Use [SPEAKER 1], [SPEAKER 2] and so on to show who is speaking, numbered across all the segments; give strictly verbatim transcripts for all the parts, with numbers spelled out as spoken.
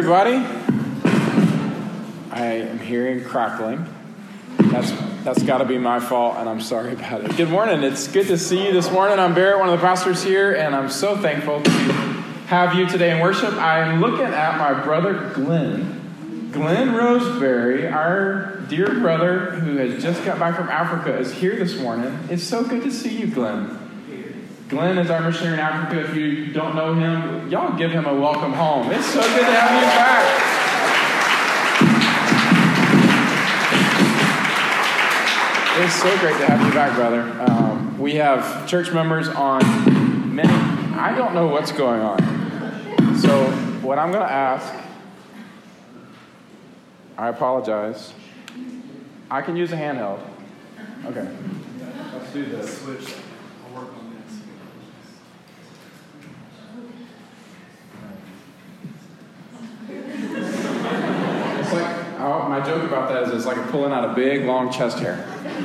[SPEAKER 1] everybody. I am hearing crackling. That's that's got to be my fault, and I'm sorry about it. Good morning. It's good to see you this morning. I'm Barrett, one of the pastors here, and I'm so thankful to have you today in worship. I'm looking at my brother Glenn. Glenn Roseberry, our dear brother who has just got back from Africa, is here this morning. It's so good to see you, Glenn. Glenn is our missionary in Africa. If you don't know him, y'all give him a welcome home. It's so good to have you back. It's so great to have you back, brother. Um, we have church members on many. I don't know what's going on. So what I'm going to ask, I apologize. I can use a handheld. Okay. Let's do this. Switch. I'll work on this. It's like, oh, my joke about that is it's like pulling out a big, long chest hair.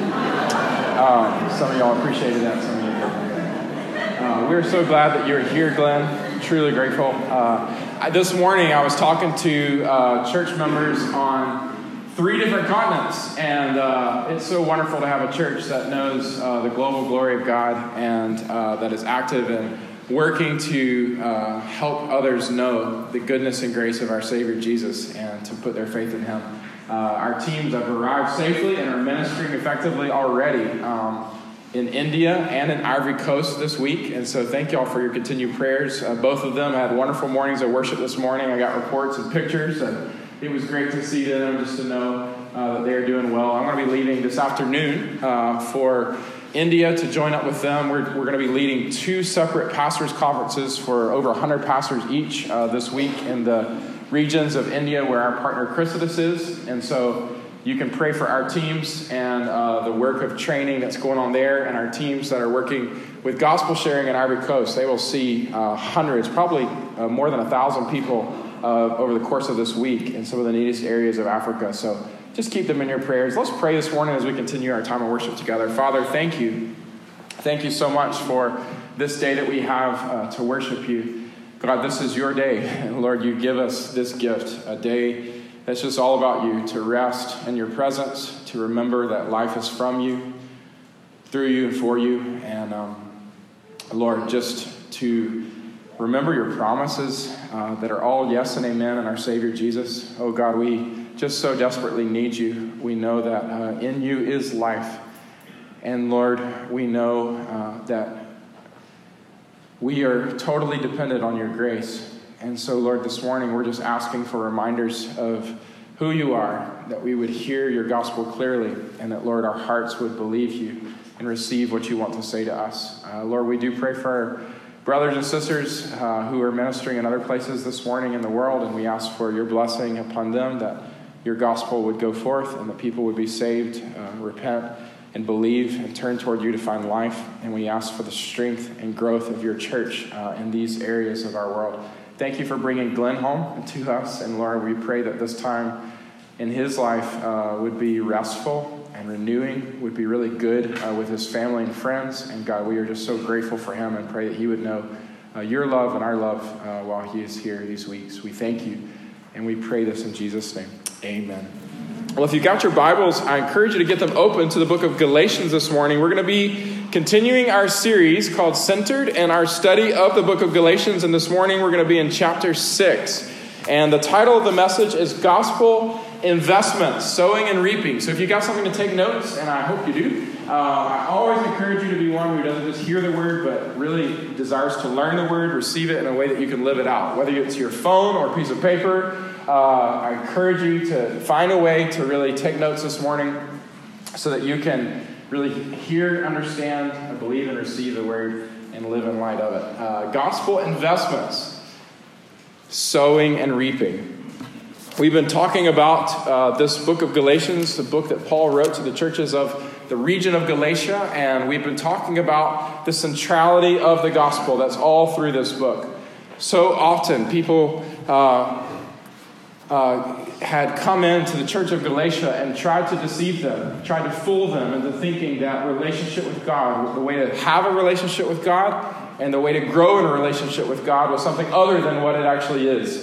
[SPEAKER 1] Um, some of y'all appreciated that. Some of you didn't. Uh, we're so glad that you're here, Glenn. Truly grateful. Uh, I, this morning, I was talking to uh, church members on three different continents, and uh, it's so wonderful to have a church that knows uh, the global glory of God and uh, that is active in working to uh, help others know the goodness and grace of our Savior Jesus and to put their faith in Him. Uh, our teams have arrived safely and are ministering effectively already um, in India and in Ivory Coast this week. And so thank y'all for your continued prayers. Uh, both of them had wonderful mornings of worship this morning. I got reports and pictures, and it was great to see them, just to know uh, that they are doing well. I'm going to be leaving this afternoon uh, for India to join up with them. We're, we're going to be leading two separate pastors' conferences for over one hundred pastors each uh, this week in the regions of India where our partner Chrysitus is. And so you can pray for our teams and uh, the work of training that's going on there, and our teams that are working with gospel sharing in Ivory Coast. They will see uh, hundreds, probably uh, more than a thousand people uh, over the course of this week in some of the neatest areas of Africa. So just keep them in your prayers. Let's pray this morning as we continue our time of worship together. Father, thank you. Thank you so much for this day that we have uh, to worship you. God, this is your day, and Lord, you give us this gift, a day that's just all about you, to rest in your presence, to remember that life is from you, through you, and for you, and um, Lord, just to remember your promises uh, that are all yes and amen in our Savior Jesus. Oh God, we just so desperately need you. We know that uh, in you is life, and Lord, we know uh, that we are totally dependent on your grace. And so, Lord, this morning we're just asking for reminders of who you are, that we would hear your gospel clearly, and that, Lord, our hearts would believe you and receive what you want to say to us. Uh, Lord, we do pray for our brothers and sisters uh, who are ministering in other places this morning in the world, and we ask for your blessing upon them, that your gospel would go forth and that people would be saved, uh, repent, and believe and turn toward you to find life. And we ask for the strength and growth of your church uh, in these areas of our world. Thank you for bringing Glenn home to us. And Lord, we pray that this time in his life uh, would be restful and renewing, would be really good uh, with his family and friends. And God, we are just so grateful for him and pray that he would know uh, your love and our love uh, while he is here these weeks. We thank you, and we pray this in Jesus' name. Amen. Well, if you got your Bibles, I encourage you to get them open to the book of Galatians this morning. We're going to be continuing our series called Centered and our study of the book of Galatians. And this morning we're going to be in chapter six. And the title of the message is Gospel Investments, Sowing and Reaping. So if you got something to take notes, and I hope you do, uh, I always encourage you to be one who doesn't just hear the word, but really desires to learn the word, receive it in a way that you can live it out. Whether it's your phone or a piece of paper, Uh, I encourage you to find a way to really take notes this morning so that you can really hear, understand, believe, and receive the word and live in light of it. Uh, gospel investments, sowing and reaping. We've been talking about uh, this book of Galatians, the book that Paul wrote to the churches of the region of Galatia, and we've been talking about the centrality of the gospel that's all through this book. So often people Uh, Uh, had come into the church of Galatia and tried to deceive them, tried to fool them into thinking that relationship with God, the way to have a relationship with God and the way to grow in a relationship with God was something other than what it actually is.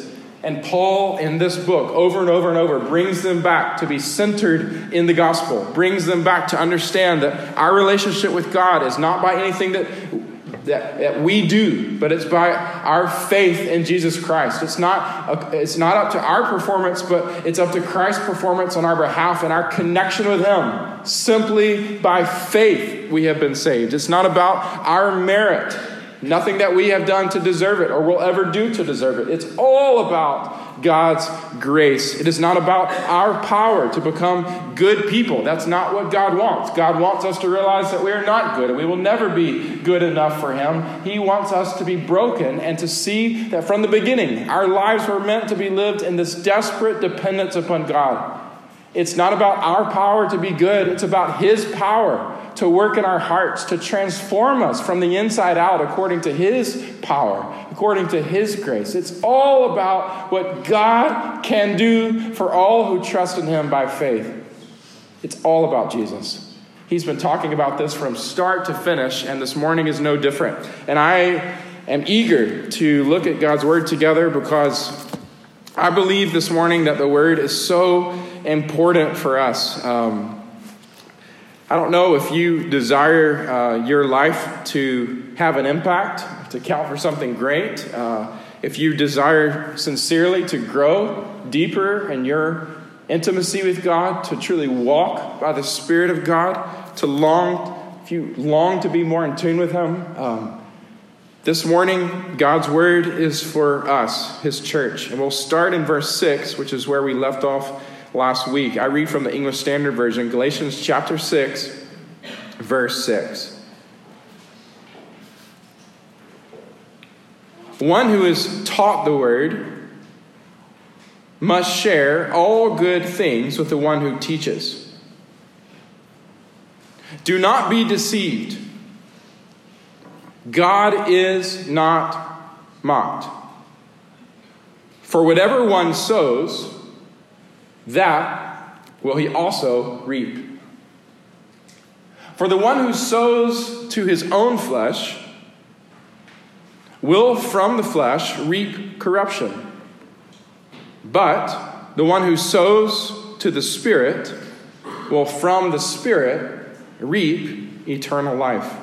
[SPEAKER 1] And Paul, in this book, over and over and over, brings them back to be centered in the gospel, brings them back to understand that our relationship with God is not by anything that, that, that we do, but it's by our faith in Jesus Christ. It's not, it's not up to our performance, but it's up to Christ's performance on our behalf and our connection with him. Simply by faith we have been saved. It's not about our merit. Nothing that we have done to deserve it or will ever do to deserve it. It's all about God's grace. It is not about our power to become good people. That's not what God wants. God wants us to realize that we are not good and we will never be good enough for him. He wants us to be broken and to see that from the beginning, our lives were meant to be lived in this desperate dependence upon God. It's not about our power to be good. It's about his power to work in our hearts, to transform us from the inside out according to his power, according to his grace. It's all about what God can do for all who trust in him by faith. It's all about Jesus. He's been talking about this from start to finish, and this morning is no different. And I am eager to look at God's word together because I believe this morning that the word is so important for us. Um, I don't know if you desire uh, your life to have an impact, to count for something great. Uh, if you desire sincerely to grow deeper in your intimacy with God, to truly walk by the Spirit of God, to long, if you long to be more in tune with him, um, this morning, God's word is for us, his church. And we'll start in verse six, which is where we left off last week. I read from the English Standard Version, Galatians chapter six, verse six. One who is taught the word must share all good things with the one who teaches. Do not be deceived. God is not mocked. For whatever one sows, that will he also reap. For the one who sows to his own flesh will from the flesh reap corruption. But the one who sows to the Spirit will from the Spirit reap eternal life.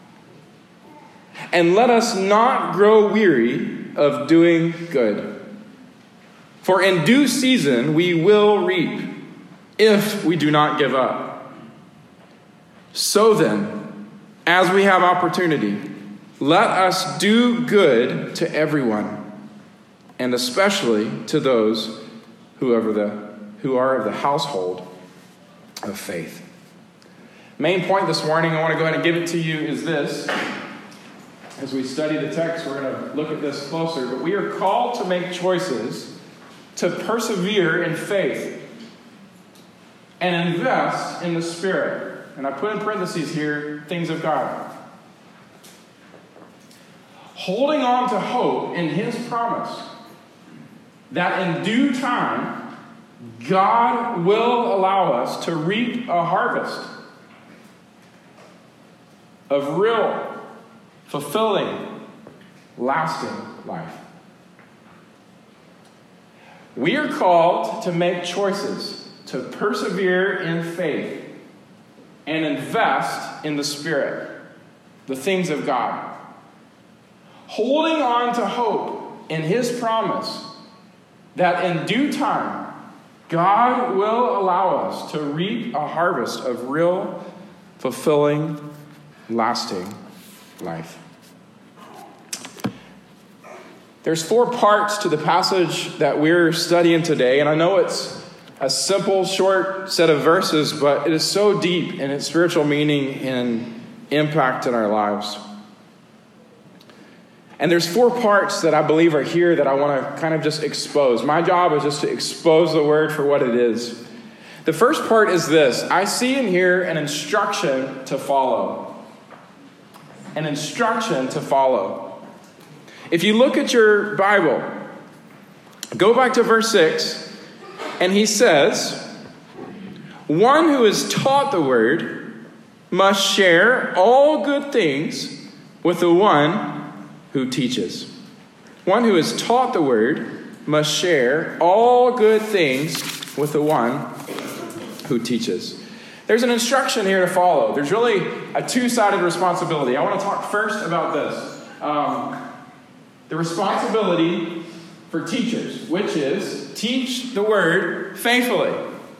[SPEAKER 1] And let us not grow weary of doing good. For in due season we will reap if we do not give up. So then, as we have opportunity, let us do good to everyone, and especially to those who are the, who are of the household of faith. Main point this morning, I want to go ahead and give it to you, is this. As we study the text, we're going to look at this closer. But we are called to make choices to persevere in faith and invest in the Spirit. And I put in parentheses here, things of God. Holding on to hope in his promise that in due time, God will allow us to reap a harvest of real, fulfilling, lasting life. We are called to make choices, to persevere in faith, and invest in the Spirit, the things of God. Holding on to hope in his promise that in due time, God will allow us to reap a harvest of real, fulfilling, lasting life. There's four parts to the passage that we're studying today, and I know it's a simple, short set of verses, but it is so deep in its spiritual meaning and impact in our lives. And there's four parts that I believe are here that I want to kind of just expose. My job is just to expose the word for what it is. The first part is this. I see in here an instruction to follow. An instruction to follow. If you look at your Bible, go back to verse six, and he says, one who is taught the word must share all good things with the one who teaches. One who is taught the word must share all good things with the one who teaches. There's an instruction here to follow. There's really a two-sided responsibility. I want to talk first about this. Um, the responsibility for teachers, which is teach the word faithfully.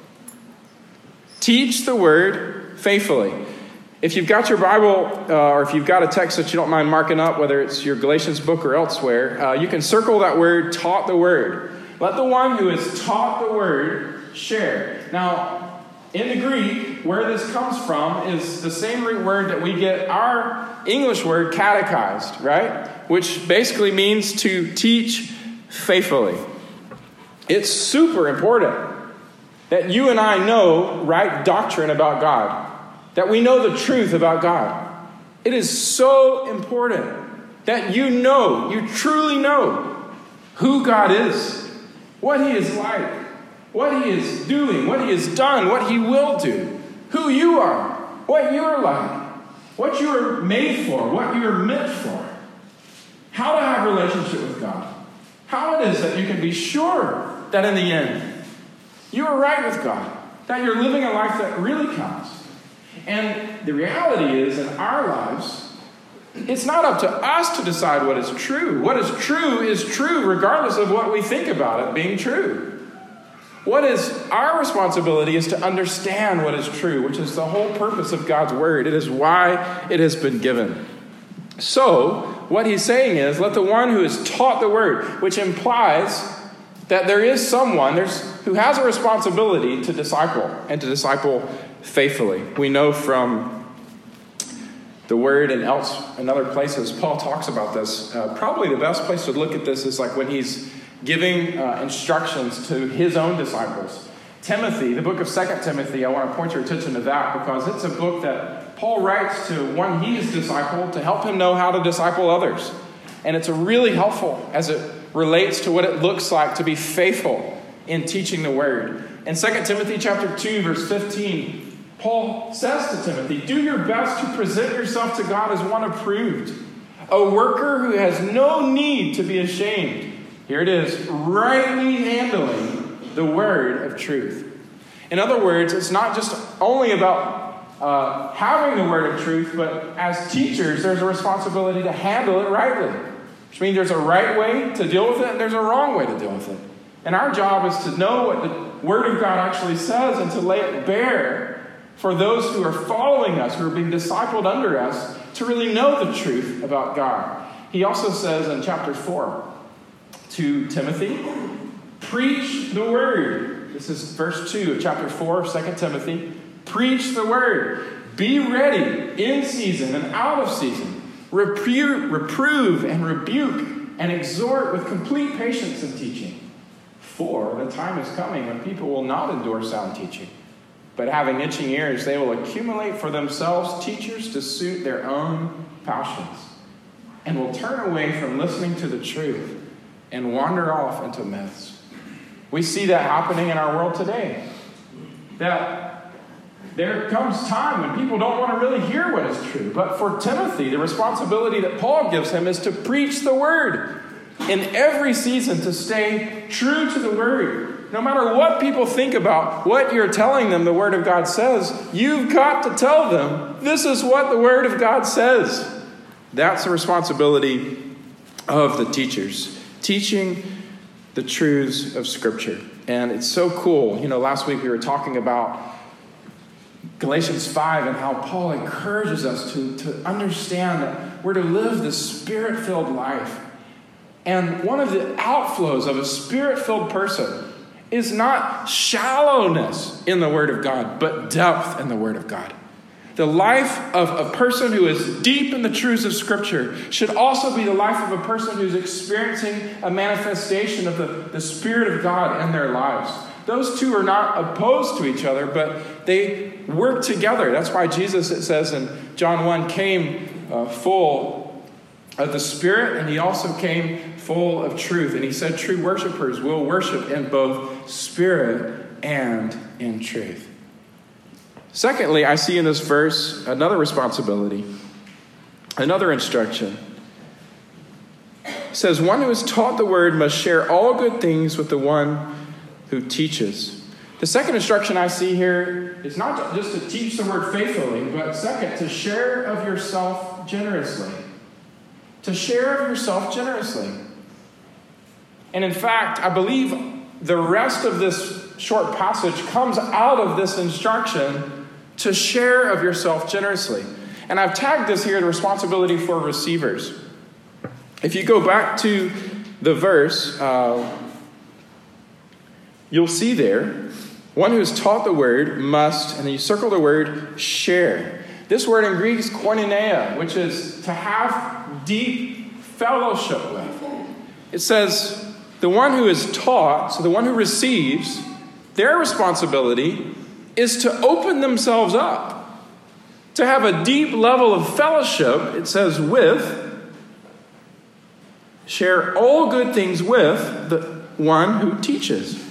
[SPEAKER 1] Teach the word faithfully. If you've got your Bible, uh, or if you've got a text that you don't mind marking up, whether it's your Galatians book or elsewhere, uh, you can circle that word, taught the word. Let the one who is taught the word share. Now, in the Greek, where this comes from is the same root word that we get our English word catechized, right? Which basically means to teach faithfully. It's super important that you and I know right doctrine about God. That we know the truth about God. It is so important that you know, you truly know who God is, what He is like, what He is doing, what He has done, what He will do, who you are, what you are like, what you are made for, what you are meant for, how to have a relationship with God, how it is that you can be sure that in the end you are right with God, that you're living a life that really counts. And the reality is, in our lives, it's not up to us to decide what is true. What is true is true regardless of what we think about it being true. What is our responsibility is to understand what is true, which is the whole purpose of God's word. It is why it has been given. So, what he's saying is, let the one who is taught the word, which implies that there is someone there's, who has a responsibility to disciple and to disciple faithfully. We know from the word and else and other places, Paul talks about this. Uh, probably the best place to look at this is like when he's giving uh, instructions to his own disciples. Timothy, the book of Second Timothy, I want to point your attention to that because it's a book that Paul writes to one he is discipled to help him know how to disciple others. And it's a really helpful as it relates to what it looks like to be faithful in teaching the word. In Second Timothy chapter two, verse fifteen, Paul says to Timothy, do your best to present yourself to God as one approved, a worker who has no need to be ashamed. Here it is, rightly handling the word of truth. In other words, it's not just only about uh, having the word of truth, but as teachers, there's a responsibility to handle it rightly, which means there's a right way to deal with it and there's a wrong way to deal with it. And our job is to know what the word of God actually says and to lay it bare for those who are following us, who are being discipled under us, to really know the truth about God. He also says in chapter four to Timothy, preach the word. This is verse two of chapter four of Second Timothy. Preach the word. Be ready in season and out of season. Reprove, reprove and rebuke and exhort with complete patience and teaching. For the time is coming when people will not endure sound teaching, but having itching ears, they will accumulate for themselves teachers to suit their own passions, and will turn away from listening to the truth and wander off into myths. We see that happening in our world today. That there comes time when people don't want to really hear what is true. But for Timothy, the responsibility that Paul gives him is to preach the word in every season, to stay true to the word. No matter what people think about what you're telling them the word of God says, you've got to tell them, this is what the word of God says. That's the responsibility of the teachers, teaching the truths of Scripture. And it's so cool. You know, last week we were talking about Galatians five and how Paul encourages us to, to understand that we're to live this Spirit-filled life. And one of the outflows of a Spirit-filled person is not shallowness in the Word of God, but depth in the Word of God. The life of a person who is deep in the truths of Scripture should also be the life of a person who's experiencing a manifestation of the, the Spirit of God in their lives. Those two are not opposed to each other, but they work together. That's why Jesus, it says in John one, came uh, full of the Spirit, and he also came full of truth. And he said true worshipers will worship in both spirit and in truth. Secondly, I see in this verse another responsibility, another instruction. It says, one who is taught the word must share all good things with the one who teaches. The second instruction I see here is not just to teach the word faithfully, but second, to share of yourself generously. To share of yourself generously. And in fact, I believe the rest of this short passage comes out of this instruction to share of yourself generously. And I've tagged this here, the responsibility for receivers. If you go back to the verse, uh, you'll see there, one who is taught the word must, and then you circle the word, share. This word in Greek is koinonia, which is to have deep fellowship with. It says, the one who is taught, so the one who receives, their responsibility is to open themselves up, to have a deep level of fellowship, it says, with, share all good things with the one who teaches.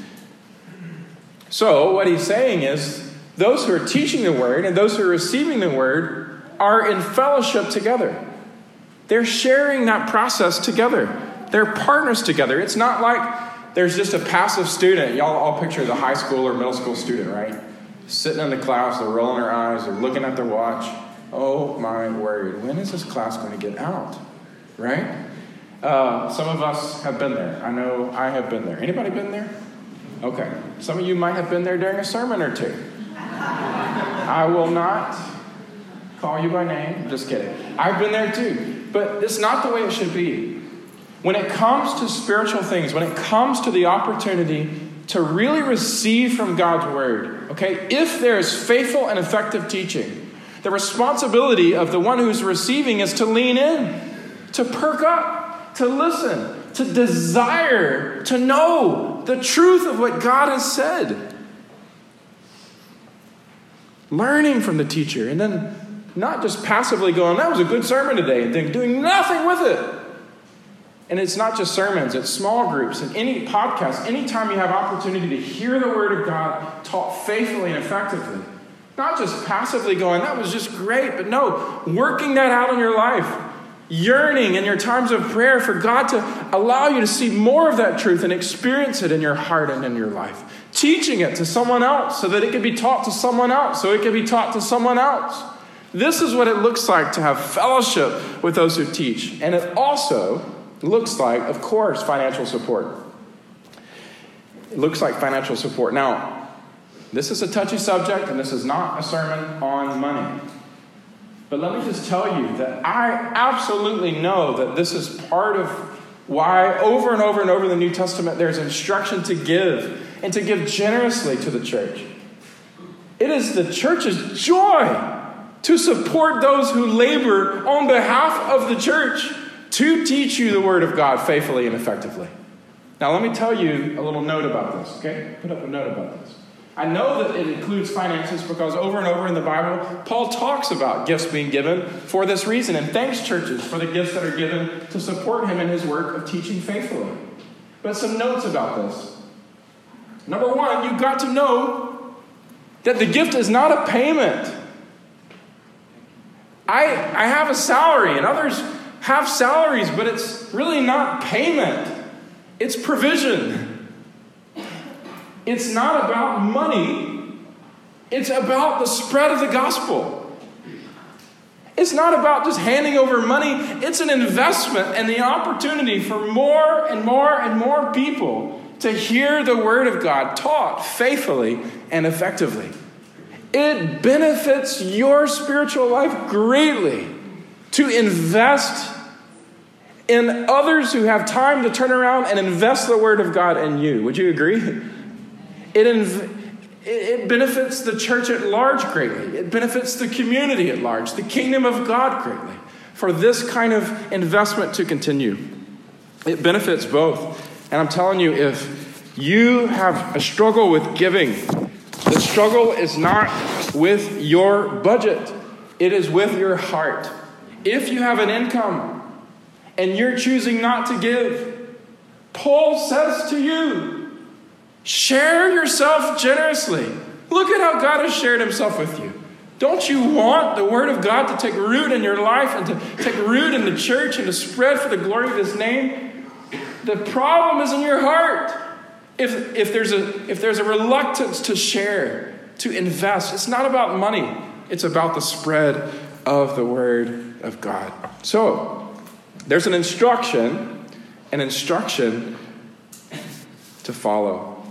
[SPEAKER 1] So what he's saying is, those who are teaching the word and those who are receiving the word are in fellowship together. They're sharing that process together. They're partners together. It's not like there's just a passive student. Y'all all picture the high school or middle school student, right? Sitting in the class, they're rolling their eyes, they're looking at their watch. Oh my word, when is this class going to get out? Right? Uh, some of us have been there. I know I have been there. Anybody been there? Okay. Some of you might have been there during a sermon or two. I will not call you by name. Just kidding. I've been there too. But it's not the way it should be. When it comes to spiritual things, when it comes to the opportunity to really receive from God's word, okay, if there is faithful and effective teaching, the responsibility of the one who's receiving is to lean in, to perk up, to listen, to desire, to know the truth of what God has said. Learning from the teacher, and then not just passively going, that was a good sermon today, and then doing nothing with it. And it's not just sermons, it's small groups and any podcast, anytime you have opportunity to hear the word of God taught faithfully and effectively. Not just passively going, that was just great, but no, working that out in your life. Yearning in your times of prayer for God to allow you to see more of that truth and experience it in your heart and in your life. Teaching it to someone else so that it can be taught to someone else, so it can be taught to someone else. This is what it looks like to have fellowship with those who teach. And it also looks like, of course, financial support. It looks like financial support. Now, this is a touchy subject, and this is not a sermon on money. But let me just tell you that I absolutely know that this is part of why over and over and over in the New Testament there's instruction to give and to give generously to the church. It is the church's joy to support those who labor on behalf of the church to teach you the word of God faithfully and effectively. Now, let me tell you a little note about this, okay? Put up a note about this. I know that it includes finances because over and over in the Bible, Paul talks about gifts being given for this reason and thanks churches for the gifts that are given to support him in his work of teaching faithfully. But some notes about this. Number one, you've got to know that the gift is not a payment. I, I have a salary and others have salaries, but it's really not payment. It's provision. It's not about money. It's about the spread of the gospel. It's not about just handing over money. It's an investment and the opportunity for more and more and more people to hear the word of God taught faithfully and effectively. It benefits your spiritual life greatly to invest in others who have time to turn around and invest the word of God in you. Would you agree? It, inv- it benefits the church at large greatly. It benefits the community at large, the kingdom of God greatly, for this kind of investment to continue. It benefits both. And I'm telling you, if you have a struggle with giving, the struggle is not with your budget. It is with your heart. If you have an income and you're choosing not to give, Paul says to you, share yourself generously. Look at how God has shared himself with you. Don't you want the word of God to take root in your life and to take root in the church and to spread for the glory of his name? The problem is in your heart. If, if, there's a, if there's a reluctance to share, to invest, it's not about money. It's about the spread of the Word of God. So, there's an instruction, an instruction to follow.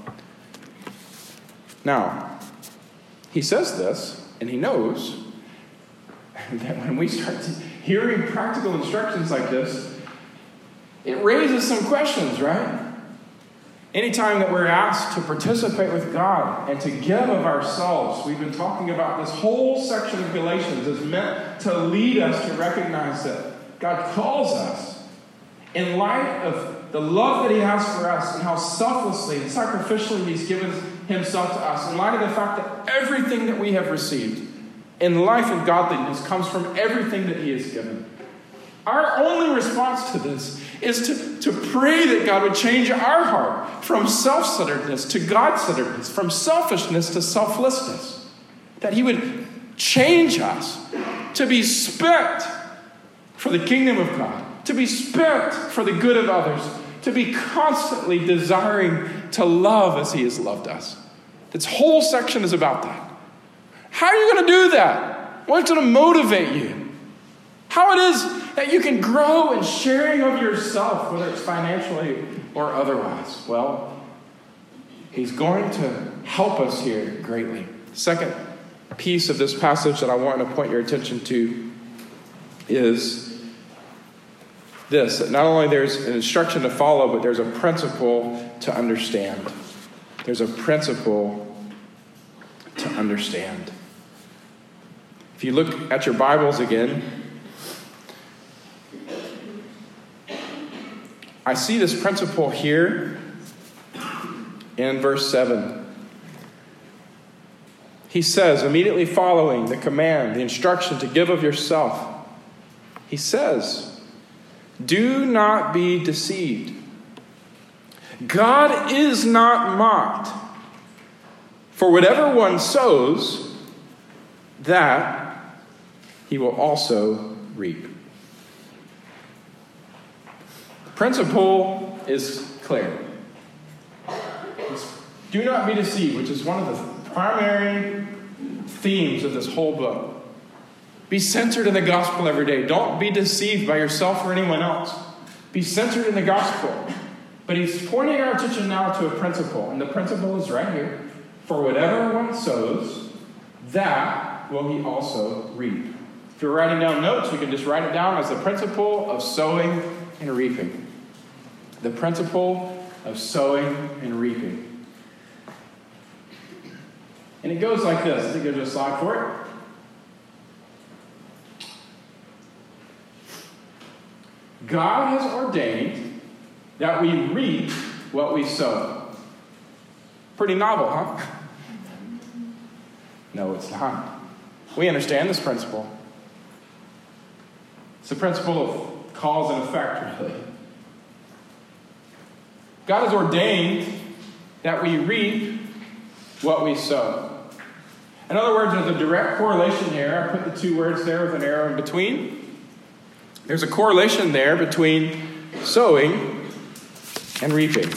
[SPEAKER 1] Now, he says this, and he knows that when we start hearing practical instructions like this, it raises some questions, right? Anytime that we're asked to participate with God and to give of ourselves, we've been talking about this whole section of Galatians is meant to lead us to recognize that God calls us in light of the love that he has for us and how selflessly and sacrificially he's given himself to us, in light of the fact that everything that we have received in life and godliness comes from everything that he has given. Our only response to this is to, to pray that God would change our heart from self-centeredness to God-centeredness, from selfishness to selflessness. That he would change us to be spent for the kingdom of God, to be spent for the good of others, to be constantly desiring to love as he has loved us. This whole section is about that. How are you going to do that? What's going to motivate you? How it is that you can grow in sharing of yourself, whether it's financially or otherwise. Well, he's going to help us here greatly. Second piece of this passage that I want to point your attention to is this. That not only there's an instruction to follow, but there's a principle to understand. There's a principle to understand. If you look at your Bibles again, I see this principle here in verse seven. He says, immediately following the command, the instruction to give of yourself, he says, do not be deceived. God is not mocked. For whatever one sows, that he will also reap. The principle is clear. It's, do not be deceived, which is one of the primary themes of this whole book. Be centered in the gospel every day. Don't be deceived by yourself or anyone else. Be centered in the gospel. But he's pointing our attention now to a principle, and the principle is right here. For whatever one sows, that will he also reap. If you're writing down notes, you can just write it down as the principle of sowing and reaping. The principle of sowing and reaping. And it goes like this. I think there's a slide for it. God has ordained that we reap what we sow. Pretty novel, huh? No, it's not. We understand this principle. It's the principle of cause and effect, really. God has ordained that we reap what we sow. In other words, there's a direct correlation here. I put the two words there with an arrow in between. There's a correlation there between sowing and reaping.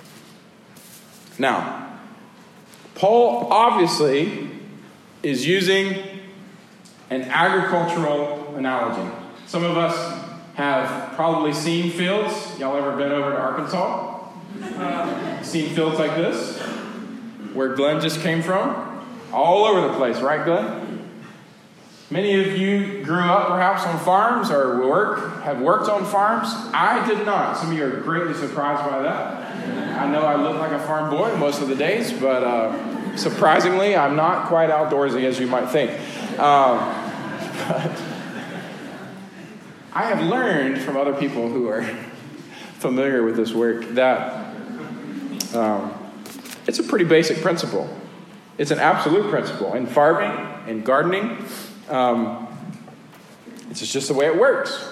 [SPEAKER 1] Now, Paul obviously is using an agricultural analogy. Some of us have probably seen fields. Y'all ever been over to Arkansas? Uh, seen fields like this? Where Glenn just came from? All over the place, right, Glenn? Many of you grew up perhaps on farms or work, have worked on farms. I did not. Some of you are greatly surprised by that. I know I look like a farm boy most of the days, but uh, surprisingly, I'm not quite outdoorsy as you might think. Um, but I have learned from other people who are familiar with this work that um, it's a pretty basic principle. It's an absolute principle. In farming, in gardening, um, it's just the way it works.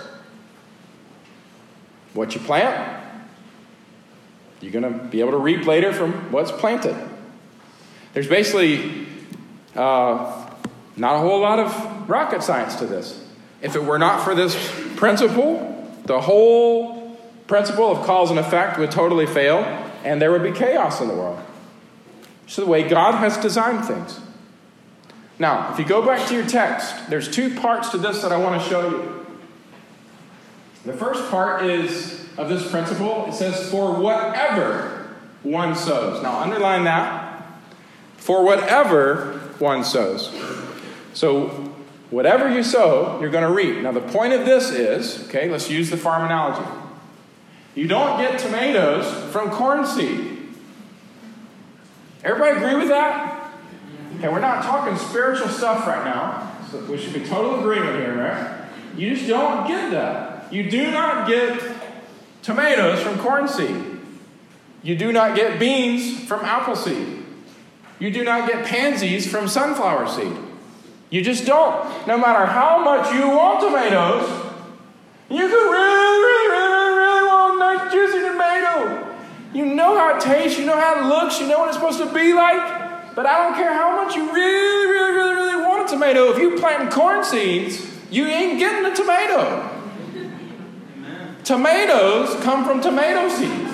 [SPEAKER 1] What you plant, you're going to be able to reap later from what's planted. There's basically uh, not a whole lot of rocket science to this. If it were not for this principle, the whole principle of cause and effect would totally fail, and there would be chaos in the world. It's the way God has designed things. Now, if you go back to your text, there's two parts to this that I want to show you. The first part is of this principle. It says, for whatever one sows. Now, underline that. For whatever one sows. So, whatever you sow, you're going to reap. Now, the point of this is, okay, let's use the farm analogy. You don't get tomatoes from corn seed. Everybody agree with that? Okay, we're not talking spiritual stuff right now. So we should be total agreement here, right? You just don't get that. You do not get tomatoes from corn seed. You do not get beans from apple seed. You do not get pansies from sunflower seed. You just don't. No matter how much you want tomatoes, you could really, really, really, really want a nice juicy tomato. You know how it tastes. You know how it looks. You know what it's supposed to be like. But I don't care how much you really, really, really, really want a tomato. If you plant corn seeds, you ain't getting a tomato. Amen. Tomatoes come from tomato seeds.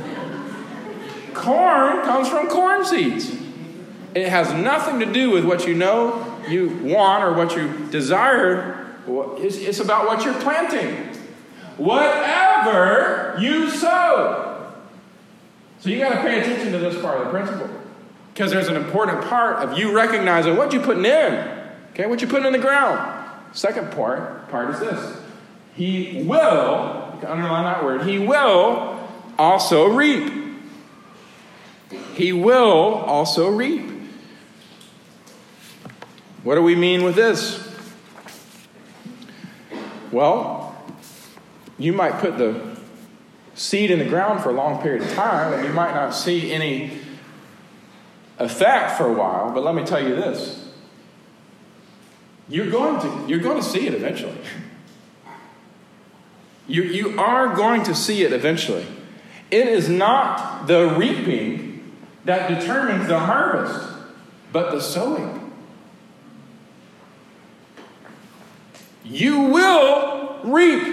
[SPEAKER 1] Corn comes from corn seeds. It has nothing to do with what you know you want or what you desire. It's about what you're planting. Whatever you sow. So you got to pay attention to this part of the principle. Because there's an important part of you recognizing what you're putting in. Okay, what you're putting in the ground. Second part, part is this. He will, you can underline that word, he will also reap. He will also reap. What do we mean with this? Well, you might put the seed in the ground for a long period of time, and you might not see any effect for a while, but let me tell you this. You're going to, you're going to see it eventually. You, you are going to see it eventually. It is not the reaping that determines the harvest, but the sowing. You will reap.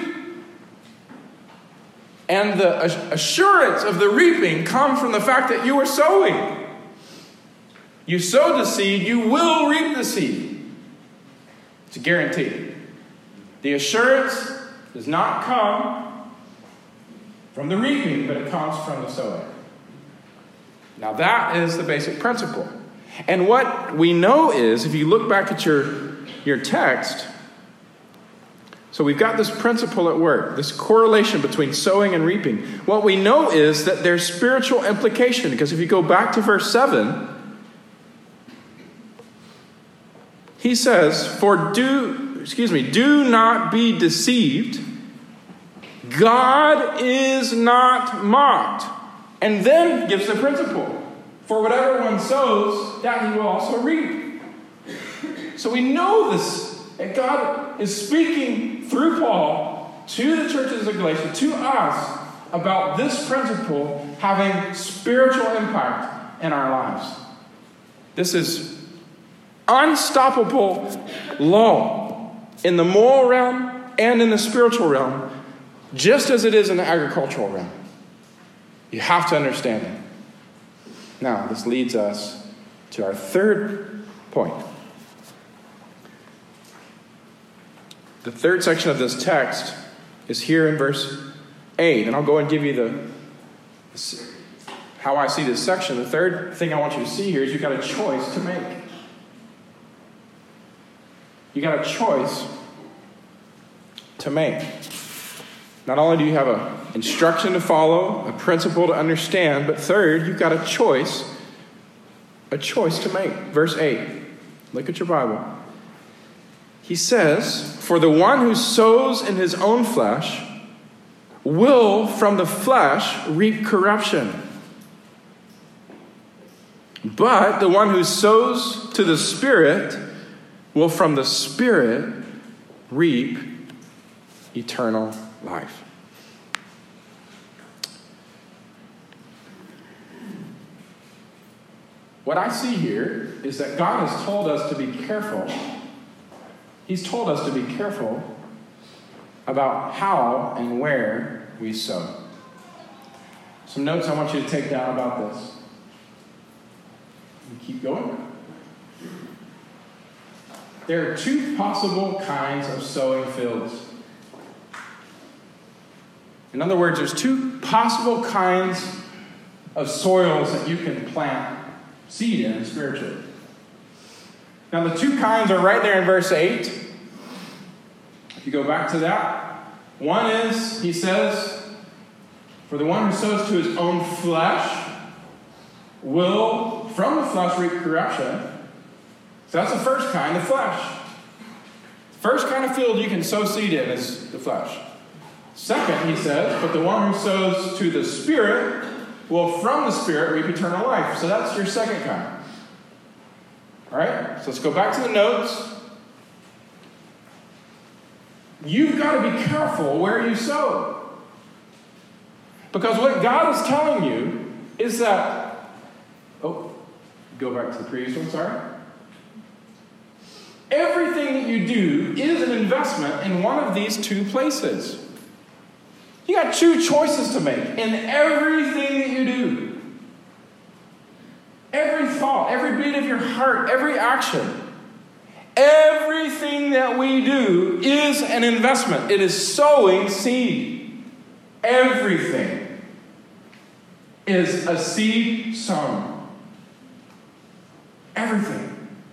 [SPEAKER 1] And the assurance of the reaping comes from the fact that you are sowing. You sow the seed, you will reap the seed. It's a guarantee. The assurance does not come from the reaping, but it comes from the sowing. Now that is the basic principle. And what we know is, if you look back at your, your text, so we've got this principle at work, this correlation between sowing and reaping. What we know is that there's spiritual implication, because if you go back to verse seven, he says, for do, excuse me, do not be deceived. God is not mocked. And then gives the principle. For whatever one sows, that he will also reap. So we know this. And God is speaking through Paul to the churches of Galatia, to us, about this principle having spiritual impact in our lives. This is unstoppable law in the moral realm and in the spiritual realm, just as it is in the agricultural realm. You have to understand it. Now, this leads us to our third point. The third section of this text is here in verse eight, and I'll go and give you the how I see this section. The third thing I want you to see here is you've got a choice to make. You got a choice to make. Not only do you have an instruction to follow, a principle to understand, but third, you've got a choice, a choice to make. Verse eight. Look at your Bible. He says, for the one who sows in his own flesh will from the flesh reap corruption. But the one who sows to the Spirit will from the Spirit reap eternal life. What I see here is that God has told us to be careful. He's told us to be careful about how and where we sow. Some notes I want you to take down about this. And keep going. There are two possible kinds of sowing fields. In other words, there's two possible kinds of soils that you can plant seed in spiritually. Now, the two kinds are right there in verse eight. If you go back to that, one is, he says, for the one who sows to his own flesh will, from the flesh, reap corruption. So that's the first kind, the flesh. First kind of field you can sow seed in is the flesh. Second, he says, but the one who sows to the Spirit will from the Spirit reap eternal life. So that's your second kind. All right? So let's go back to the notes. You've got to be careful where you sow. Because what God is telling you is that... Oh, go back to the previous one, sorry. Everything that you do is an investment in one of these two places. You got two choices to make in everything that you do. Every thought, every beat of your heart, every action. Everything that we do is an investment. It is sowing seed. Everything is a seed sown. Everything.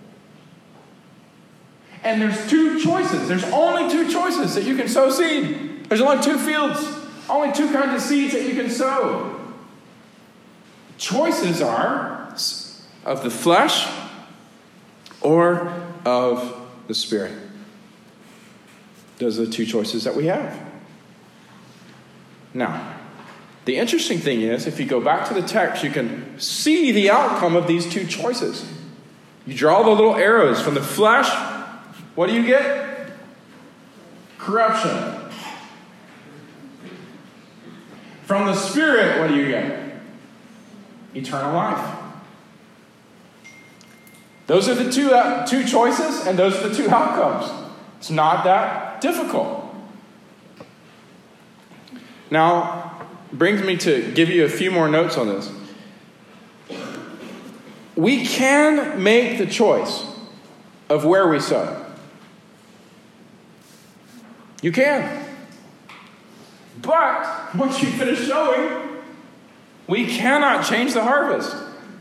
[SPEAKER 1] And there's two choices. There's only two choices that you can sow seed. There's only two fields. Only two kinds of seeds that you can sow. Choices are of the flesh or of the Spirit. Those are the two choices that we have. Now, the interesting thing is, if you go back to the text, you can see the outcome of these two choices. You draw the little arrows from the flesh. What do you get? Corruption. From the Spirit, what do you get? Eternal life. Those are the two, uh, two choices, and those are the two outcomes. It's not that difficult. Now, brings me to give you a few more notes on this. We can make the choice of where we sow. You can. But once you finish sowing, we cannot change the harvest.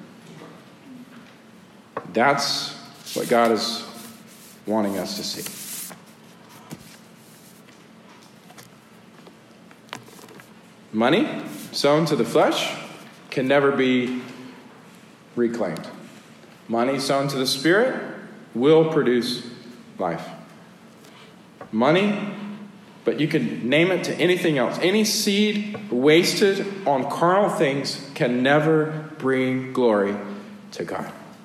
[SPEAKER 1] That's what God is wanting us to see. Money sown to the flesh can never be reclaimed. Money sown to the Spirit will produce life. Money, but you can name it to anything else. Any seed wasted on carnal things can never bring glory to God.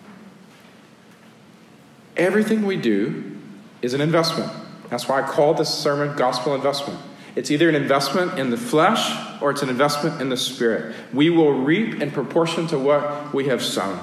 [SPEAKER 1] Everything we do is an investment. That's why I called this sermon Gospel Investment. It's either an investment in the flesh or it's an investment in the Spirit. We will reap in proportion to what we have sown.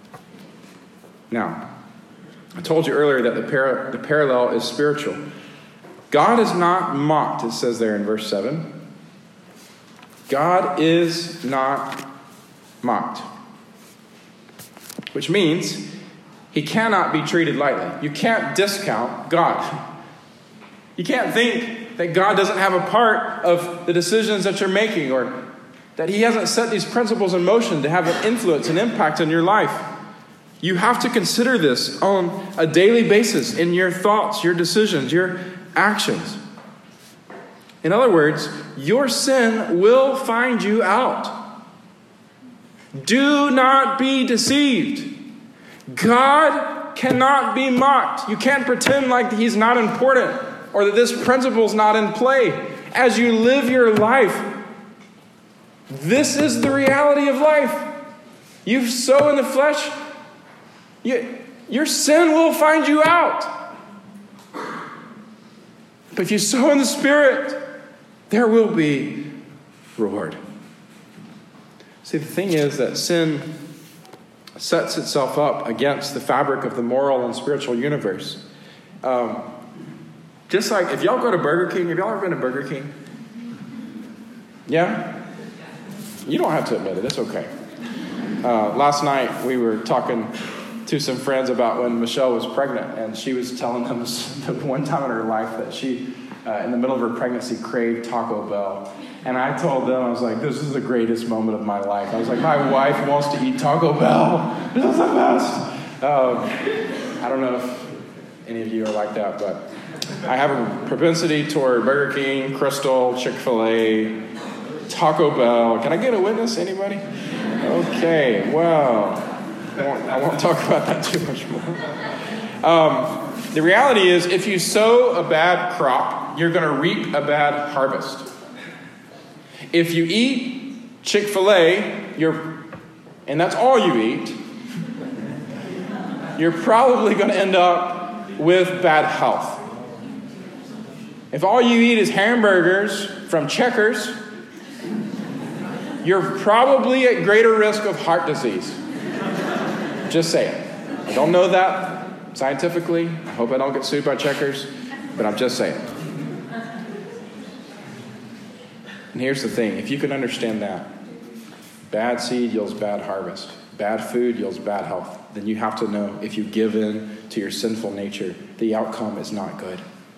[SPEAKER 1] Now, I told you earlier that the, par- the parallel is spiritual. God is not mocked, it says there in verse seven. God is not mocked. Which means he cannot be treated lightly. You can't discount God. You can't think that God doesn't have a part of the decisions that you're making, or that he hasn't set these principles in motion to have an influence and impact on your life. You have to consider this on a daily basis in your thoughts, your decisions, your actions. In other words, your sin will find you out. Do not be deceived. God cannot be mocked. You can't pretend like he's not important or that this principle is not in play. As you live your life, this is the reality of life. You sow in the flesh, you, your sin will find you out. But if you sow in the Spirit, there will be reward. See, the thing is that sin sets itself up against the fabric of the moral and spiritual universe. Um, just like if y'all go to Burger King, have y'all ever been to Burger King? Yeah? You don't have to admit it. It's okay. Uh, last night, we were talking to some friends about when Michelle was pregnant, and she was telling them the one time in her life that she, uh, in the middle of her pregnancy, craved Taco Bell. And I told them, I was like, this is the greatest moment of my life. I was like, my wife wants to eat Taco Bell. This is the best. Um, I don't know if any of you are like that, but I have a propensity toward Burger King, Crystal, Chick-fil-A, Taco Bell. Can I get a witness? Anybody? Okay, well, I won't, I won't talk about that too much more. Um, the reality is, if you sow a bad crop, you're going to reap a bad harvest. If you eat Chick-fil-A, you're, and that's all you eat, you're probably going to end up with bad health. If all you eat is hamburgers from Checkers, you're probably at greater risk of heart disease. Just saying. I don't know that scientifically. I hope I don't get sued by Checkers, but I'm just saying. And here's the thing. If you can understand that, bad seed yields bad harvest. Bad food yields bad health. Then you have to know if you give in to your sinful nature, the outcome is not good.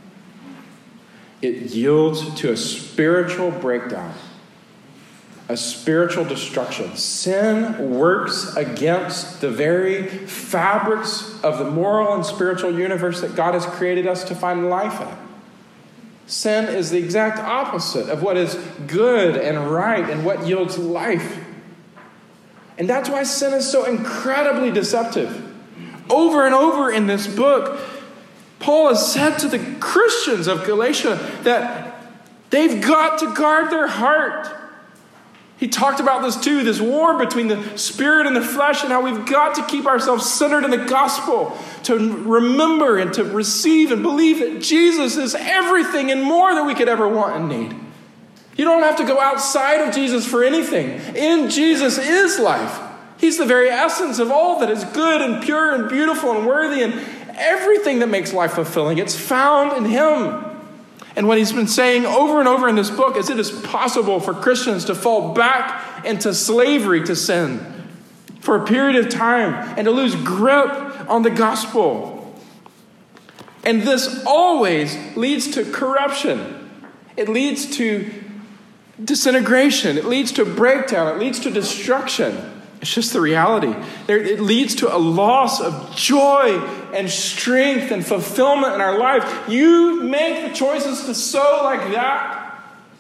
[SPEAKER 1] It yields to a spiritual breakdown, a spiritual destruction. Sin works against the very fabrics of the moral and spiritual universe that God has created us to find life in. Sin is the exact opposite of what is good and right and what yields life. And that's why sin is so incredibly deceptive. Over and over in this book, Paul has said to the Christians of Galatia that they've got to guard their heart. He talked about this too, this war between the spirit and the flesh, and how we've got to keep ourselves centered in the gospel, to remember and to receive and believe that Jesus is everything and more than we could ever want and need. You don't have to go outside of Jesus for anything. In Jesus is life. He's the very essence of all that is good and pure and beautiful and worthy, and everything that makes life fulfilling. It's found in him. And what he's been saying over and over in this book is it is possible for Christians to fall back into slavery to sin for a period of time and to lose grip on the gospel. And this always leads to corruption. It leads to disintegration. It leads to breakdown. It leads to destruction. It's just the reality. There, it leads to a loss of joy and strength and fulfillment in our life. You make the choices to sow like that,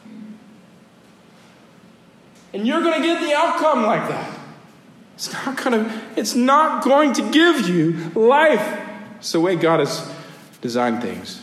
[SPEAKER 1] and you're going to get the outcome like that. It's not going to, it's not going to give you life. It's the way God has designed things.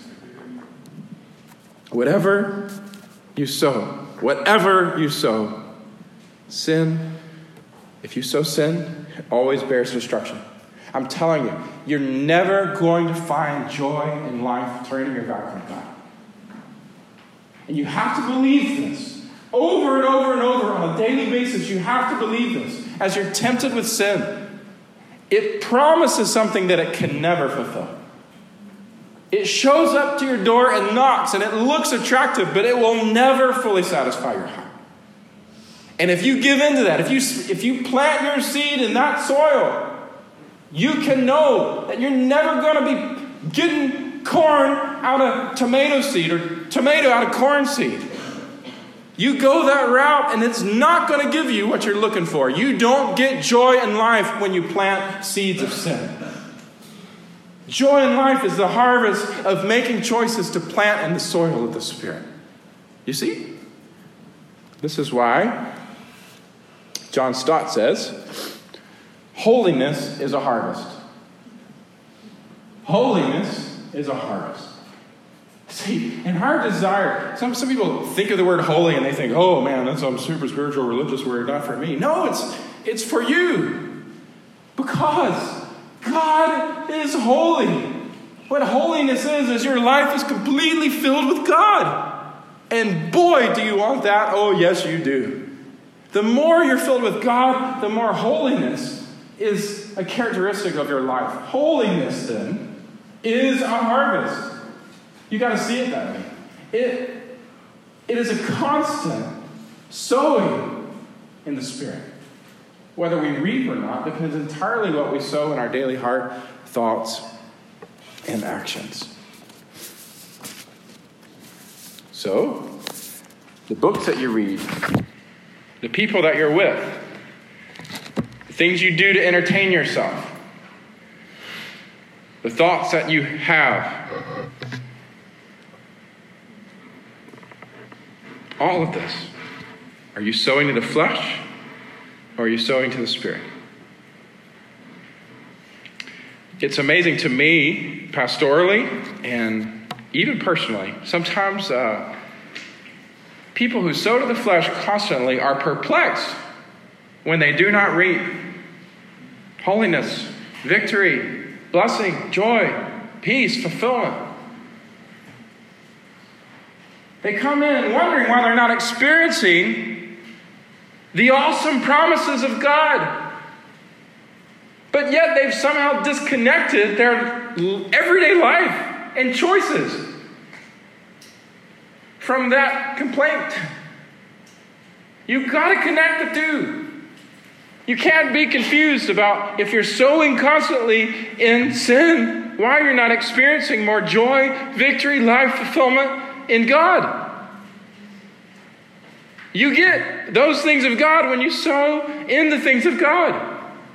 [SPEAKER 1] Whatever you sow, whatever you sow, sin, if you sow sin, it always bears destruction. I'm telling you, you're never going to find joy in life turning your back on God. And you have to believe this. Over and over and over on a daily basis, you have to believe this. As you're tempted with sin, it promises something that it can never fulfill. It shows up to your door and knocks, and it looks attractive, but it will never fully satisfy your heart. And if you give in to that, if you, if you plant your seed in that soil, you can know that you're never going to be getting corn out of tomato seed or tomato out of corn seed. You go that route and it's not going to give you what you're looking for. You don't get joy in life when you plant seeds of sin. Joy in life is the harvest of making choices to plant in the soil of the Spirit. You see? This is why John Stott says, holiness is a harvest. Holiness is a harvest. See, in our desire, some, some people think of the word holy and they think, oh man, that's some super spiritual religious word, not for me. No, it's, it's for you. Because God is holy. What holiness is, is your life is completely filled with God. And boy, do you want that? Oh, yes, you do. The more you're filled with God, the more holiness is a characteristic of your life. Holiness, then, is a harvest. You got to see it that way. It, it is a constant sowing in the Spirit. Whether we reap or not depends entirely what we sow in our daily heart, thoughts, and actions. So, the books that you read, the people that you're with, the things you do to entertain yourself, the thoughts that you have, all of this, are you sowing to the flesh or are you sowing to the Spirit? It's amazing to me, pastorally and even personally, sometimes uh, people who sow to the flesh constantly are perplexed when they do not reap holiness, victory, blessing, joy, peace, fulfillment. They come in wondering why they're not experiencing the awesome promises of God. But yet they've somehow disconnected their everyday life and choices from that complaint. You've got to connect the two. You can't be confused about if you're sowing constantly in sin, why you're not experiencing more joy, victory, life, fulfillment in God. You get those things of God when you sow in the things of God.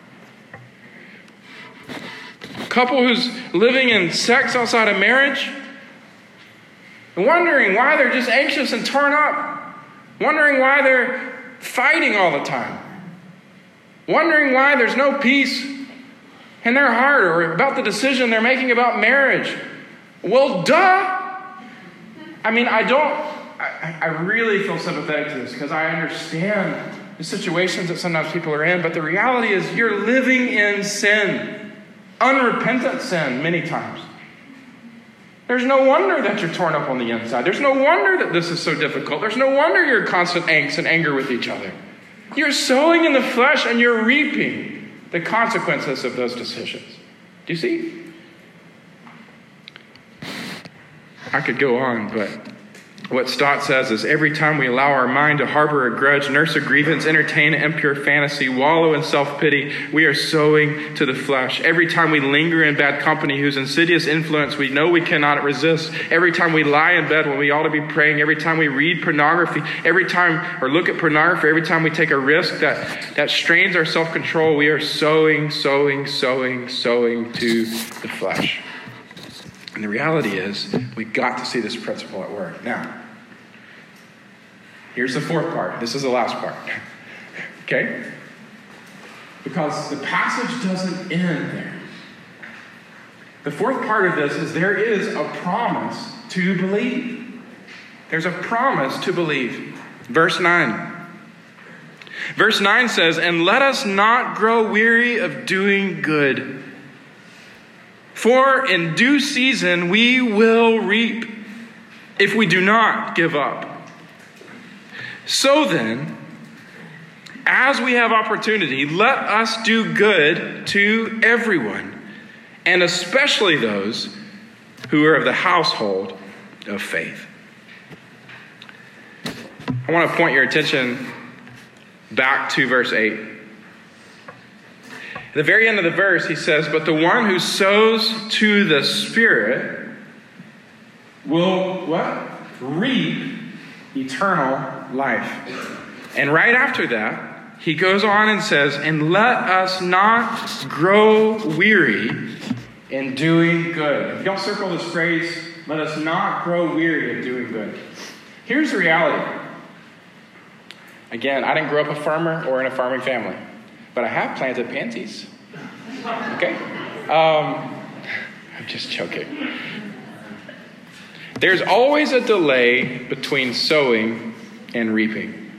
[SPEAKER 1] A couple who's living in sex outside of marriage, wondering why they're just anxious and torn up, wondering why they're fighting all the time, wondering why there's no peace in their heart or about the decision they're making about marriage. Well, duh! I mean, I don't, I, I really feel sympathetic to this because I understand the situations that sometimes people are in, but the reality is you're living in sin, unrepentant sin many times. There's no wonder that you're torn up on the inside. There's no wonder that this is so difficult. There's no wonder you're in constant angst and anger with each other. You're sowing in the flesh and you're reaping the consequences of those decisions. Do you see? I could go on, but what Stott says is every time we allow our mind to harbor a grudge, nurse a grievance, entertain an impure fantasy, wallow in self-pity, we are sowing to the flesh. Every time we linger in bad company whose insidious influence we know we cannot resist, every time we lie in bed when we ought to be praying, every time we read pornography, every time or look at pornography, every time we take a risk that, that strains our self-control, we are sowing, sowing, sowing, sowing to the flesh. And the reality is, we've got to see this principle at work. Now, here's the fourth part. This is the last part. Okay? Because the passage doesn't end there. The fourth part of this is there is a promise to believe. There's a promise to believe. Verse nine. Verse nine says, "And let us not grow weary of doing good. For in due season we will reap if we do not give up. So then, as we have opportunity, let us do good to everyone, and especially those who are of the household of faith." I want to point your attention back to verse eight. At the very end of the verse, he says, "But the one who sows to the Spirit will," what? "Reap eternal life." And right after that, he goes on and says, "And let us not grow weary in doing good." If y'all circle this phrase, "Let us not grow weary in doing good." Here's the reality. Again, I didn't grow up a farmer or in a farming family, but I have planted pansies. Okay? Um, I'm just joking. There's always a delay between sowing and reaping.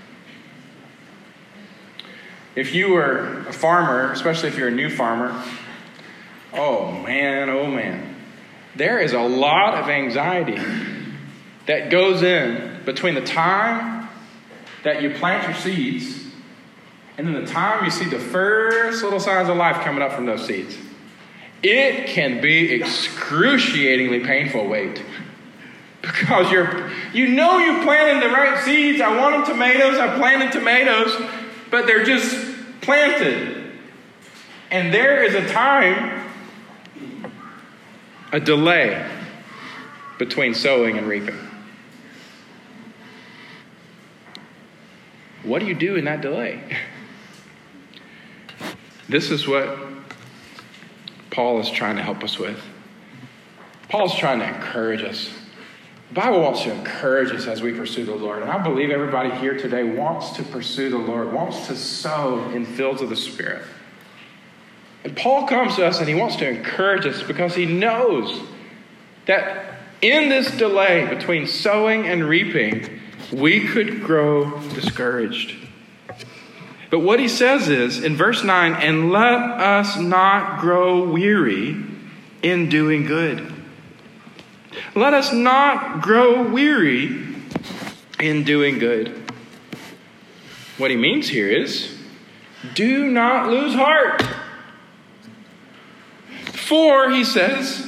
[SPEAKER 1] If you were a farmer, especially if you're a new farmer, oh man, oh man, there is a lot of anxiety that goes in between the time that you plant your seeds and then the time you see the first little signs of life coming up from those seeds. It can be excruciatingly painful wait. Because you're, you know you planted the right seeds. I wanted tomatoes. I planted tomatoes. but they're just planted. And there is a time, a delay between sowing and reaping. What do you do in that delay? This is what Paul is trying to help us with. Paul's trying to encourage us. The Bible wants to encourage us as we pursue the Lord. And I believe everybody here today wants to pursue the Lord, wants to sow in fields of the Spirit. And Paul comes to us and he wants to encourage us because he knows that in this delay between sowing and reaping, we could grow discouraged. But what he says is, in verse nine, and let us not grow weary in doing good. Let us not grow weary in doing good. What he means here is, do not lose heart. For, he says,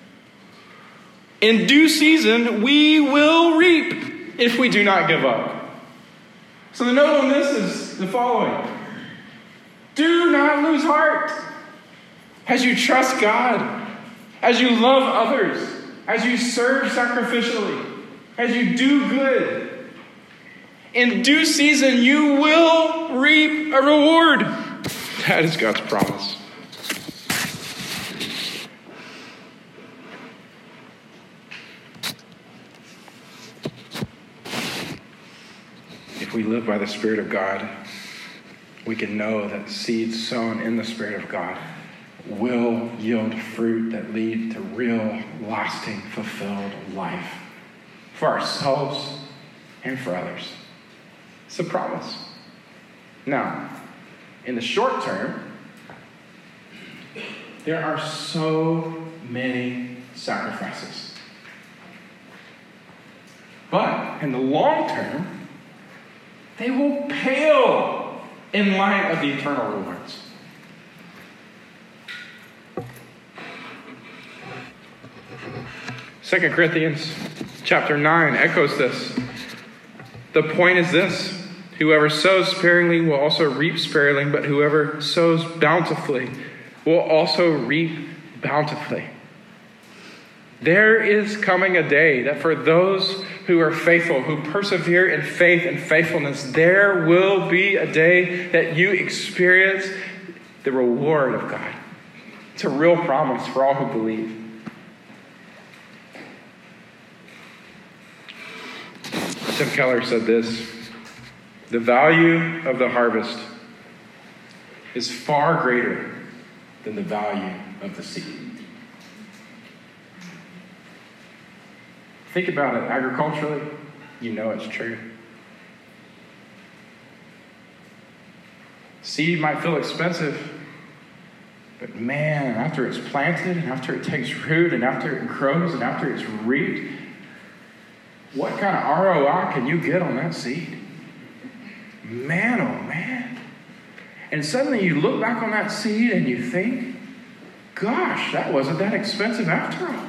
[SPEAKER 1] in due season we will reap if we do not give up. So the note on this is the following. Do not lose heart. As you trust God, as you love others, as you serve sacrificially, as you do good, in due season you will reap a reward. That is God's promise. If we live by the Spirit of God, we can know that seeds sown in the Spirit of God will yield fruit that lead to real, lasting, fulfilled life for ourselves and for others. It's a promise. Now, in the short term, there are so many sacrifices. But in the long term, they will pale in light of the eternal rewards. Second Corinthians chapter nine echoes this. The point is this: whoever sows sparingly will also reap sparingly, but whoever sows bountifully will also reap bountifully. There is coming a day that for those who are faithful, who persevere in faith and faithfulness, there will be a day that you experience the reward of God. It's a real promise for all who believe. Tim Keller said this: the value of the harvest is far greater than the value of the seed. Think about it agriculturally, you know it's true. Seed might feel expensive, but man, after it's planted and after it takes root and after it grows and after it's reaped, what kind of R O I can you get on that seed? Man, oh man. And suddenly you look back on that seed and you think, gosh, that wasn't that expensive after all.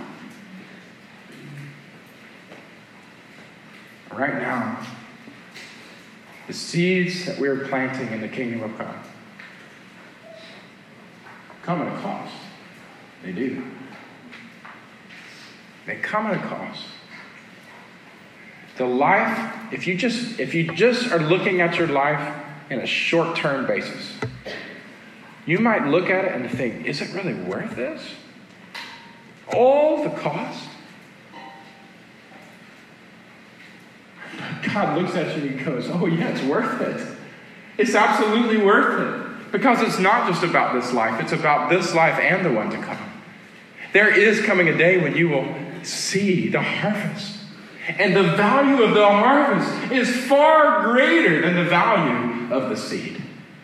[SPEAKER 1] Right now, the seeds that we're planting in the kingdom of God come at a cost. They do. They come at a cost. The life, if you just if you just are looking at your life in a short-term basis, you might look at it and think, is it really worth this? All the cost? God looks at you and he goes, oh yeah, it's worth it. It's absolutely worth it. Because it's not just about this life. It's about this life and the one to come. There is coming a day when you will see the harvest. And the value of the harvest is far greater than the value of the seed.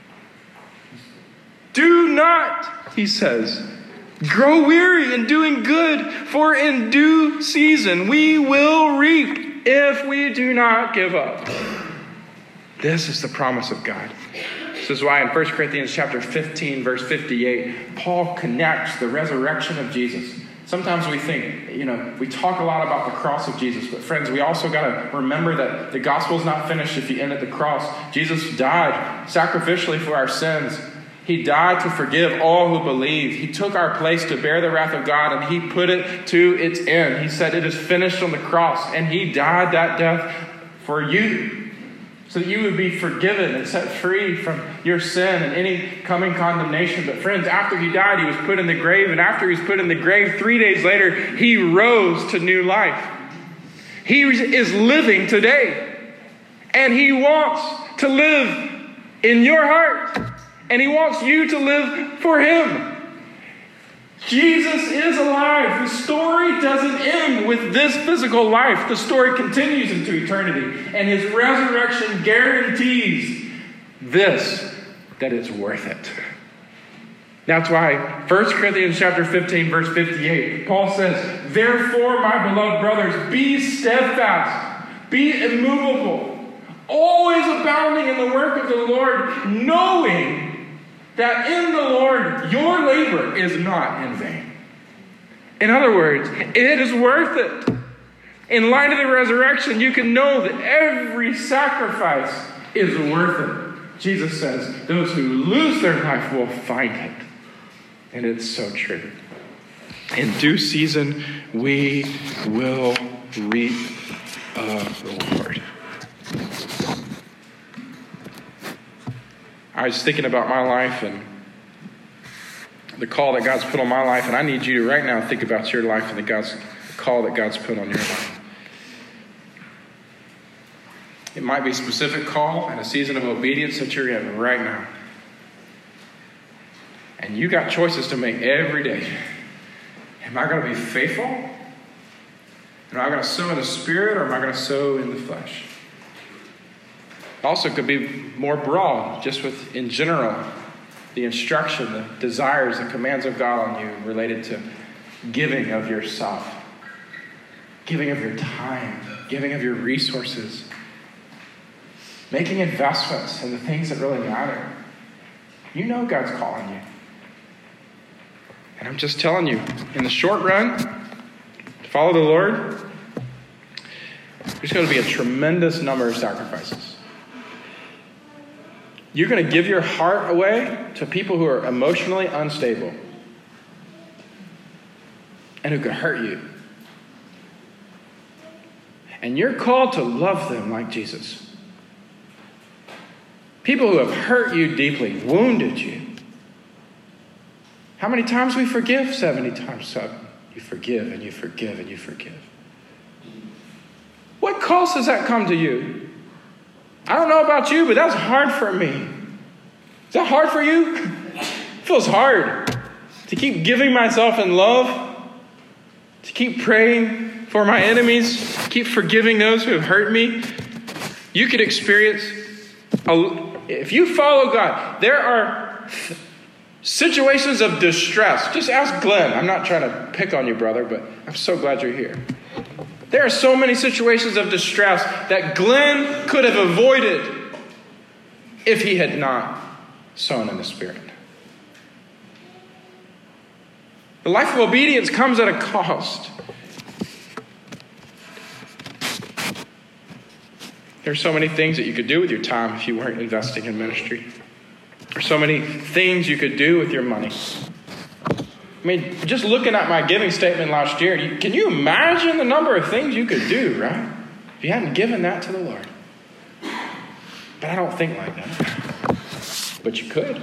[SPEAKER 1] Do not, he says, grow weary in doing good, for in due season we will reap if we do not give up. This is the promise of God. This is why in First Corinthians chapter fifteen, verse fifty-eight, Paul connects the resurrection of Jesus Sometimes we think, you know, we talk a lot about the cross of Jesus, but friends, we also got to remember that the gospel is not finished if you end at the cross. Jesus died sacrificially for our sins. He died to forgive all who believe. He took our place to bear the wrath of God, and he put it to its end. He said, it is finished on the cross, and he died that death for you, so that you would be forgiven and set free from your sin and any coming condemnation. But friends, after he died, he was put in the grave. And after he was put in the grave, three days later, he rose to new life. He is living today. And he wants to live in your heart. And he wants you to live for him. Jesus is alive. The story doesn't end with this physical life. The story continues into eternity. And his resurrection guarantees this, that it's worth it. That's why First Corinthians chapter fifteen, verse fifty-eight, Paul says, therefore, my beloved brothers, be steadfast, be immovable, always abounding in the work of the Lord, knowing that in the Lord your labor is not in vain. In other words, it is worth it. In light of the resurrection, you can know that every sacrifice is worth it. Jesus says, those who lose their life will find it. And it's so true. In due season, we will reap a reward. I was thinking about my life and the call that God's put on my life, and I need you to right now think about your life and the God's call that God's put on your life. It might be a specific call and a season of obedience that you're in right now. And you got choices to make every day. Am I going to be faithful? Am I going to sow in the Spirit, or am I going to sow in the flesh? Also could be more broad, just with, in general, the instruction, the desires, the commands of God on you related to giving of yourself, giving of your time, giving of your resources, making investments in the things that really matter. You know God's calling you. And I'm just telling you, in the short run, to follow the Lord, there's going to be a tremendous number of sacrifices. You're going to give your heart away to people who are emotionally unstable and who could hurt you. And you're called to love them like Jesus. People who have hurt you deeply, wounded you. How many times we forgive? seventy times seven. You forgive and you forgive and you forgive. What cost does that come to you? I don't know about you, but that's hard for me. Is that hard for you? It feels hard to keep giving myself in love, to keep praying for my enemies, keep forgiving those who have hurt me. You could experience, a, if you follow God, there are situations of distress. Just ask Glenn. I'm not trying to pick on you, brother, but I'm so glad you're here. There are so many situations of distress that Glenn could have avoided if he had not sown in the Spirit. The life of obedience comes at a cost. There's so many things that you could do with your time if you weren't investing in ministry. There's so many things you could do with your money. I mean, just looking at my giving statement last year, you, can you imagine the number of things you could do, right? If you hadn't given that to the Lord. But I don't think like that. But you could.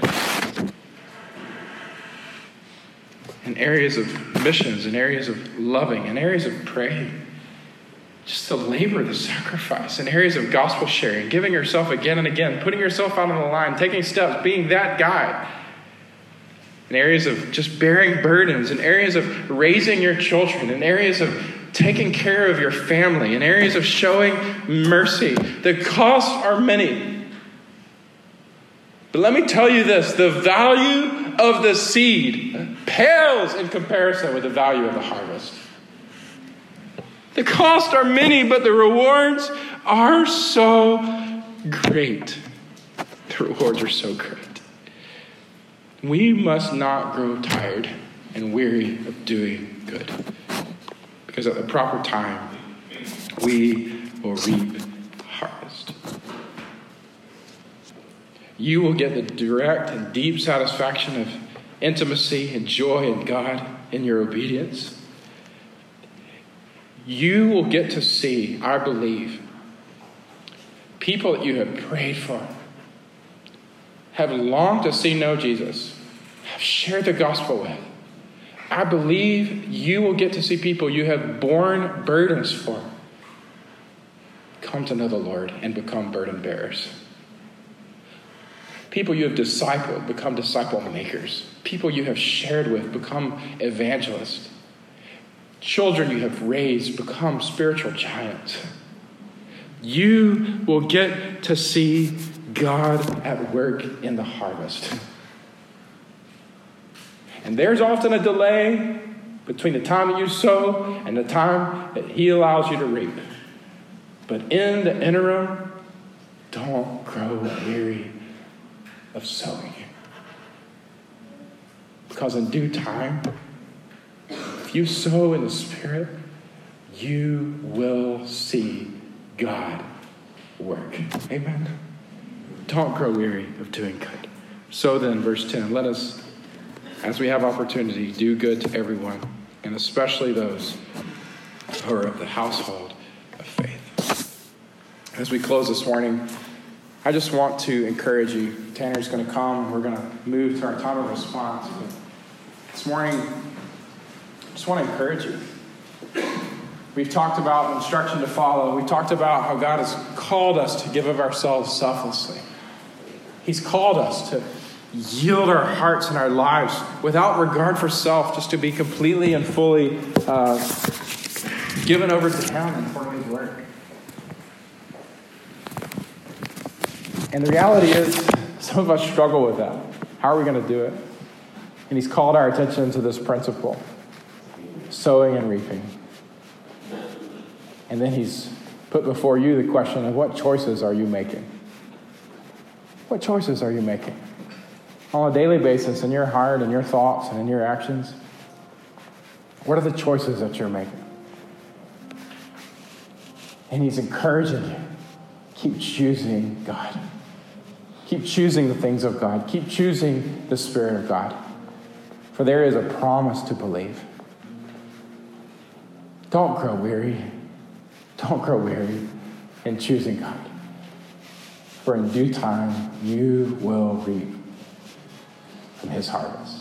[SPEAKER 1] In areas of missions, in areas of loving, in areas of praying. Just the labor, the sacrifice, in areas of gospel sharing, giving yourself again and again, putting yourself out on the line, taking steps, being that guy. In areas of just bearing burdens, in areas of raising your children, in areas of taking care of your family, in areas of showing mercy. The costs are many. But let me tell you this, the value of the seed pales in comparison with the value of the harvest. The costs are many, but the rewards are so great. The rewards are so great. We must not grow tired and weary of doing good. because at the proper time, we will reap harvest. You will get the direct and deep satisfaction of intimacy and joy in God in your obedience. You will get to see, I believe, people that you have prayed for, have longed to see know Jesus, have shared the gospel with. I believe you will get to see people you have borne burdens for come to know the Lord and become burden bearers. People you have discipled become disciple makers. People you have shared with become evangelists. Children you have raised become spiritual giants. You will get to see God at work in the harvest. And there's often a delay between the time that you sow and the time that he allows you to reap. But in the interim, don't grow weary of sowing. Because in due time, if you sow in the Spirit, you will see God work. Amen. Don't grow weary of doing good. So then, verse ten, let us, as we have opportunity, do good to everyone, and especially those who are of the household of faith. As we close this morning, I just want to encourage you. Tanner's going to come. We're going to move to our time of response. But this morning, I just want to encourage you. We've talked about instruction to follow. We've talked about how God has called us to give of ourselves selflessly. He's called us to yield our hearts and our lives without regard for self, just to be completely and fully uh, given over to Him and for His work. And the reality is, some of us struggle with that. How are we going to do it? And He's called our attention to this principle, sowing and reaping. And then He's put before you the question of what choices are you making? What choices are you making? On a daily basis, in your heart and your thoughts and in your actions, what are the choices that you're making? And He's encouraging you. Keep choosing God. Keep choosing the things of God. Keep choosing the Spirit of God. For there is a promise to believe. Don't grow weary. Don't grow weary in choosing God. For in due time, you will reap from His harvest.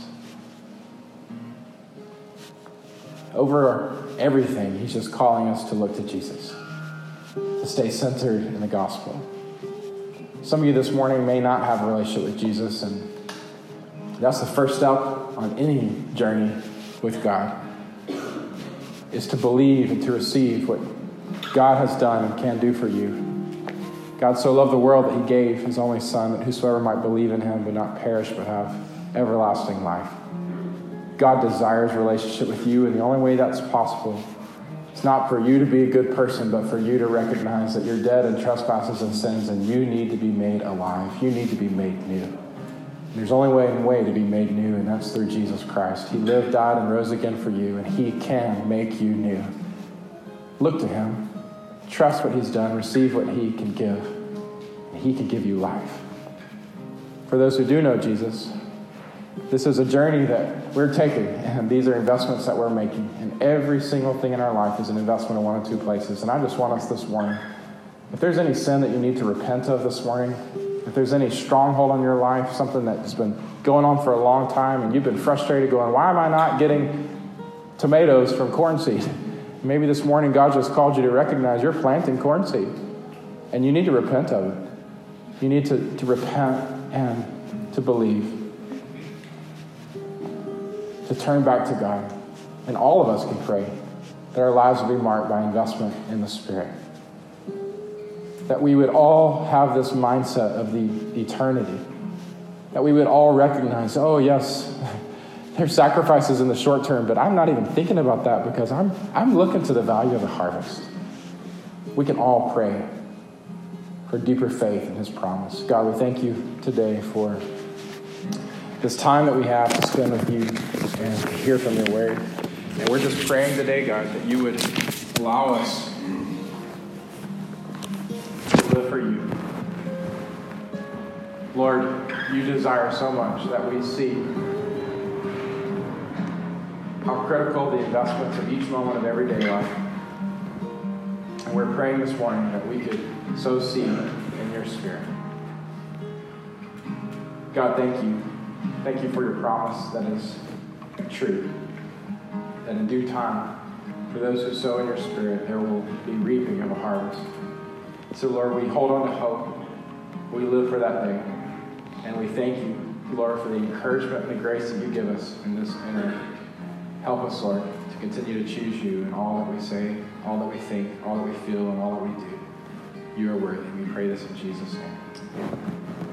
[SPEAKER 1] Over everything, He's just calling us to look to Jesus, to stay centered in the gospel. Some of you this morning may not have a relationship with Jesus, and that's the first step on any journey with God, is to believe and to receive what God has done and can do for you. God so loved the world that He gave His only Son, that whosoever might believe in Him would not perish but have everlasting life. God desires a relationship with you, and the only way that's possible is not for you to be a good person, but for you to recognize that you're dead in trespasses and sins, and you need to be made alive. You need to be made new. And there's only one way to be made new, and that's through Jesus Christ. He lived, died, and rose again for you, and He can make you new. Look to Him. Trust what He's done. Receive what He can give. And He can give you life. For those who do know Jesus, this is a journey that we're taking, and these are investments that we're making. And every single thing in our life is an investment in one of two places. And I just want us this morning, if there's any sin that you need to repent of this morning, if there's any stronghold in your life, something that's been going on for a long time, and you've been frustrated going, why am I not getting tomatoes from corn seed? Maybe this morning God just called you to recognize you're planting corn seed, and you need to repent of it. You need to, to repent and to believe, to turn back to God. And all of us can pray that our lives will be marked by investment in the Spirit. That we would all have this mindset of the eternity. That we would all recognize, oh yes, there's sacrifices in the short term, but I'm not even thinking about that because I'm I'm looking to the value of the harvest. We can all pray for deeper faith in His promise. God, we thank You today for this time that we have to spend with You and to hear from Your word. And we're just praying today, God, that you would allow us to live for you. Lord, you desire so much that we see how critical the investments of each moment of everyday life. And we're praying this morning that we could sow seed in your Spirit. God, thank you. Thank you for your promise that is true. That in due time, for those who sow in your Spirit, there will be reaping of a harvest. So, Lord, we hold on to hope. We live for that day. And we thank you, Lord, for the encouragement and the grace that you give us in this interim. Help us, Lord, to continue to choose you in all that we say, all that we think, all that we feel, and all that we do. You are worthy. We pray this in Jesus' name.